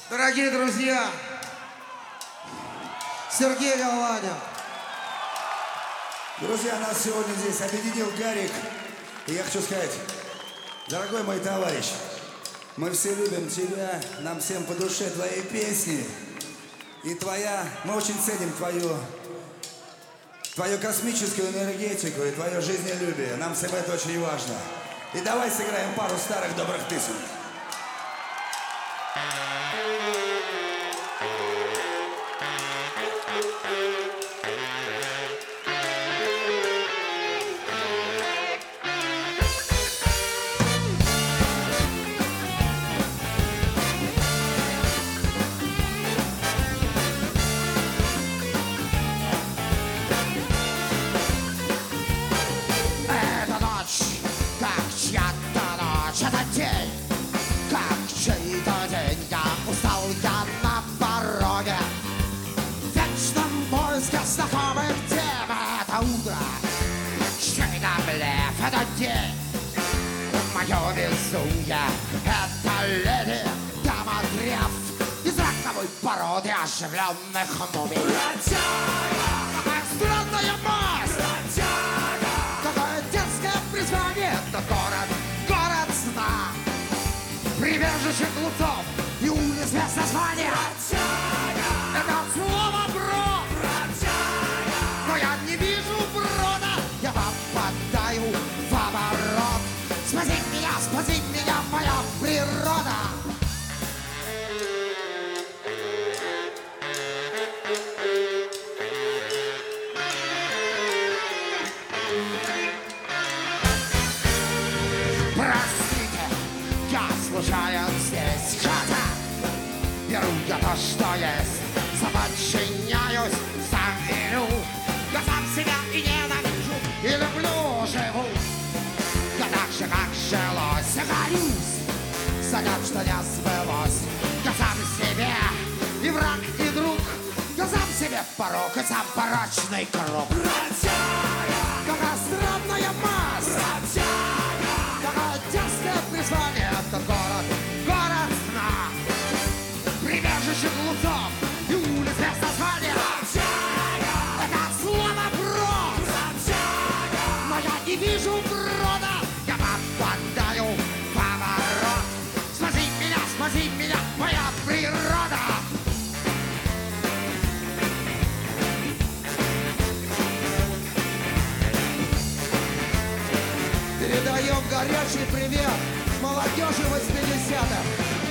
Дорогие друзья, Сергей Галанин. Друзья, нас сегодня здесь объединил Гарик. И я хочу сказать, дорогой мой товарищ, мы все любим тебя, нам всем по душе твои песни. И мы очень ценим твою космическую энергетику и твое жизнелюбие. Нам всем это очень важно. И давай сыграем пару старых добрых песен. Мое безумие — это леди дама древ из раковой породы оживленных мумий. Какая странная масть! Какое детское призвание! Это город сна, прибежище глупцов и улиц без названия. Это слово брод, но я не вижу брода, я попадаю в оборот. Спаси меня, моя природа! Простите, я случайен здесь что-то. Беру я то, что есть, заподчиняюсь, сам велю. Я сам себя и ненавижу, и люблю, живу. Я так же, как жилось, горюсь за тем, что не сбылось. Я сам себе и враг, и друг. Я сам себе порок, и сам порочный круг. Какая странная масть! Какое детское призвание! Это город сна, прибежище глупцов и улиц без названия. Это слово брод, но я не вижу брода. Попадаю в поворот. Спаси меня, моя природа. Передаем горячий привет молодежи 80-х.